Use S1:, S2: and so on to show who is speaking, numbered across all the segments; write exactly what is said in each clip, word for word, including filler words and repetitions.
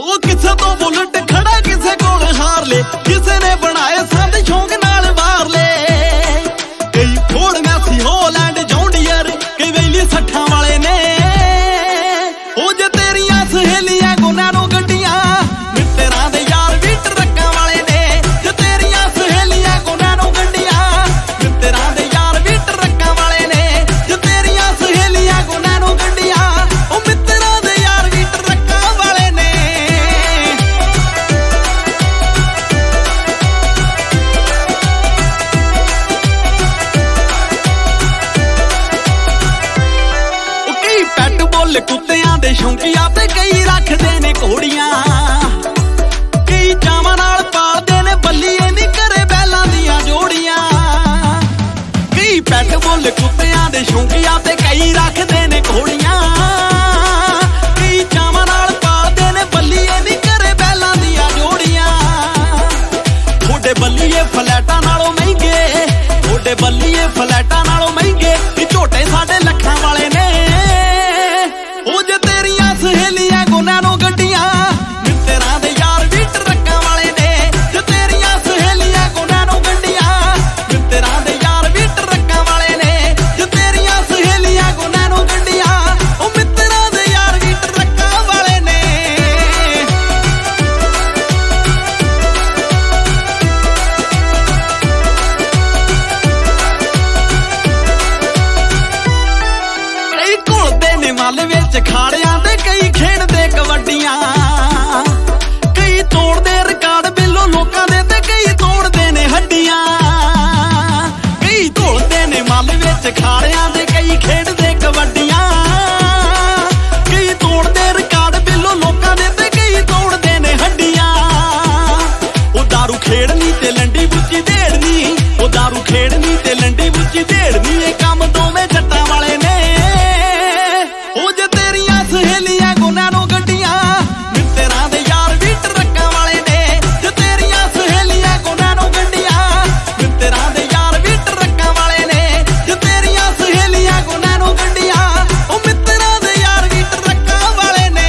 S1: ਉਹ ਕਿਸੇ ਤੋਂ ਬੁਲਟ ਖੜਾ ਕਿਸੇ ਕੋਲ ਹਾਰ ਲੈ ਕਿਸੇ ਨੇ ਬਣਾਏ ਸੰਦ ਸ਼ੌਂਕ ਨਾਲ ਵਾਰ ਲੈ ਕਈ ਫੋੜ ਮੈਸੀ ਹੋਲੈਂਡ ਜੌਂਡੀਅਰ ਕਈ ਵੇਲੀ ਸੱਠਾਂ ਵਾਲੇ ਨੇ ਉਹ ਜੇ ਤੇਰੀਆਂ ਸਹੇਲੀਆਂ ਗੁਨਾਂ ਨੂੰ ਗੱਡੀਆਂ ਮਿੱਤਰਾਂ ਦੇ ਯਾਰ ਵੀ ਟਰੱਕਾਂ ਵਾਲੇ ਨੇ ਜੇ ਤੇਰੀਆਂ ਸਹੇਲੀਆਂ ਗੁਨਾਂ ਨੂੰ ਗੱਡੀਆਂ ਮਿੱਤਰਾਂ ਦੇ ਯਾਰ ਵੀ ਟਰੱਕਾਂ ਵਾਲੇ ਨੇ ਜੇ ਤੇਰੀਆਂ ਸਹੇਲੀਆਂ ਗੁਨਾਂ ਨੂੰ ਗੱਡੀਆਂ ਉਹ ਮਿੱਤਰਾਂ ਦੇ ਯਾਰ ਵੀ ਟਰੱਕਾਂ ਵਾਲੇ ਨੇ ਉਹ ਕਈ ਪੈਟ ਬੁੱਲ ਕੁੱਤਿਆਂ ਦੇ ਸ਼ੌਂਕੀਆਂ ਤੇ ਕਈ ਰੱਖਦੇ ਨੇ ਘੋੜੀਆਂ ਕਈ ਚਾਵਾਂ ਨਾਲ ਪਾਲਦੇ ਨੇ ਬੱਲੀਏ ਨੀ ਘਰੇ ਬੈਲਾਂ ਦੀਆਂ ਜੋੜੀਆਂ ਕਈ ਪੈਟ ਬੁੱਲ ਕੁੱਤਿਆਂ ਦੇ ਸ਼ੌਂਕੀਆਂ ਤੇ ਕਈ ਰੱਖਦੇ ਨੇ ਘੋੜੀਆਂ ਕਈ ਚਾਵਾਂ ਨਾਲ ਪਾਲਦੇ ਨੇ ਬੱਲੀਏ ਨੀ ਘਰੇ ਬੈਲਾਂ ਦੀਆਂ ਜੋੜੀਆਂ ਥੋੜੇ ਬੱਲੀਏ ਫਲੈਟਾਂ ਨਾਲੋਂ ਮਹਿੰਗੇ ਥੋੜੇ ਬੱਲੀਏ ਫਲੈਟਾਂ ਨਾਲੋਂ ਮਹਿੰਗੇ ਇਹ ਝੋਟੇ ਸਾਡੇ ਲੱਖਾਂ ਵਾਲੇ ਨੇ ਉਹ ਜੇ ਤੇਰੀਆਂ ਸਹੇਲੀਆਂ ਗੁਨਾਂ ਨੂੰ ਗੱਡੀਆਂ ਮਿੱਤਰਾਂ ਦੇ ਯਾਰ ਵੀ ਟਰੱਕਾਂ ਵਾਲੇ ਨੇ ਜੇ ਤੇਰੀਆਂ ਸਹੇਲੀਆਂ ਗੁਨਾਂ ਨੂੰ ਗੱਡੀਆਂ ਮਿੱਤਰਾਂ ਦੇ ਯਾਰ ਵੀ ਟਰੱਕਾਂ ਵਾਲੇ ਨੇ ਜੇ ਤੇਰੀਆਂ ਸਹੇਲੀਆਂ ਗੁਨਾਂ ਨੂੰ ਗੱਡੀਆਂ ਉਹ ਮਿੱਤਰਾਂ ਦੇ ਯਾਰ ਵੀ ਟਰੱਕਾਂ ਵਾਲੇ ਨੇ ਕਈ ਘੁਲਦੇ ਨੇ ਮੱਲ ਵਿੱਚ ਖਾੜਿਆਂ ਤੇ ਕਈ ਖੇਡਦੇ ਕਬੱਡੀਆਂ ਕਈ ਤੋੜਦੇ ਰਿਕਾਰਡ ਬਿੱਲੋ ਲੋਕਾਂ ਦੇ ਤੇ ਕਈ ਤੋੜਦੇ ਨੇ ਹੱਡੀਆਂ ਕਈ ਘੁਲਦੇ ਨੇ ਮੱਲ ਵਿੱਚ ਖਾੜਿਆਂ ਤੇ ਕਈ ਖੇਡਦੇ ਕਬੱਡੀਆਂ ਕਈ ਤੋੜਦੇ ਰਿਕਾਰਡ ਬਿੱਲੋ ਲੋਕਾਂ ਦੇ ਤੇ ਕਈ ਤੋੜਦੇ ਨੇ ਹੱਡੀਆਂ ਉਹ ਦਾਰੂ ਖੇਡਣੀ ਤੇ ਲੰਡੀ ਬੁੱਚੀ ਢੇੜਨੀ ਉਹ ਦਾਰੂ ਖੇਡਣੀ ਤੇ ਲੰਡੀ ਬੁੱਚੀ ਢੇੜਨੀ ਇਹ ਕੰਮ ਦੋਵੇਂ ਜੱਟਾਂ ਵਾਲੇ ਨੇ ਉਹ ਜੇ ਤੇਰੀਆਂ ਸਹੇਲੀਆਂ ਗੁਨਾਂ ਨੂੰ ਗੱਡੀਆਂ ਮਿੱਤਰਾਂ ਦੇ ਯਾਰ ਵੀ ਟਰੱਕਾਂ ਵਾਲੇ ਨੇ ਜੇ ਤੇਰੀਆਂ ਸਹੇਲੀਆਂ ਗੁਨਾਂ ਨੂੰ ਗੱਡੀਆਂ ਮਿੱਤਰਾਂ ਦੇ ਯਾਰ ਵੀ ਟਰੱਕਾਂ ਵਾਲੇ ਨੇ ਜੇ ਤੇਰੀਆਂ ਸਹੇਲੀਆਂ ਗੁਨਾਂ ਨੂੰ ਗੱਡੀਆਂ ਉਹ ਮਿੱਤਰਾਂ ਦੇ ਯਾਰ ਵੀ ਟਰੱਕਾਂ ਵਾਲੇ ਨੇ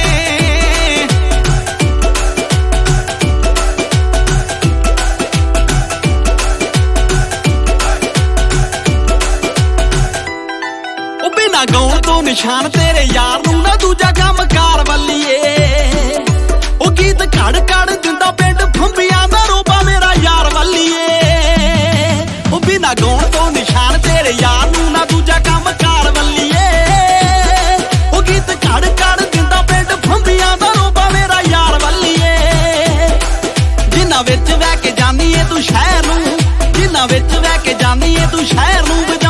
S1: ਉਹ ਬਿਨਾਂ ਗਾਉਣ ਤੋਂ ਨਿਸ਼ਾਨ ਤੇਰੇ ਯਾਰ ਨੂੰ ਨਾ ਦੂਜਾ ਕੰਮ ਕਾਰ ਵੱਲੀਏ ਉਹ ਗੀਤ ਘੜ ਘੜ ਦਿੰਦਾ ਪਿੰਡ ਫੰਬੀਆਂ ਦਾ ਰੂਪਾ ਮੇਰਾ ਯਾਰ ਵੱਲੀਏ ਉਹ ਬਿਨਾਂ ਗਾਉਣ ਤੋਂ ਨਿਸ਼ਾਨ ਤੇਰੇ ਯਾਰ ਨੂੰ ਨਾ ਦੂਜਾ ਕੰਮ ਕਾਰ ਵੱਲੀਏ ਉਹ ਗੀਤ ਘੜ ਘੜ ਦਿੰਦਾ ਪਿੰਡ ਫੰਬੀਆਂ ਦਾ ਰੂਪਾ ਮੇਰਾ ਯਾਰ ਵੱਲੀਏ ਜਿਨ੍ਹਾਂ ਵਿੱਚ ਵਹਿ ਕੇ ਜਾਨੀ ਏ ਤੂੰ ਸ਼ਹਿਰ ਨੂੰ ਜਿਨ੍ਹਾਂ ਵਿੱਚ ਵਹਿ ਕੇ ਜਾਨੀ ਏ ਤੂੰ ਸ਼ਹਿਰ ਨੂੰ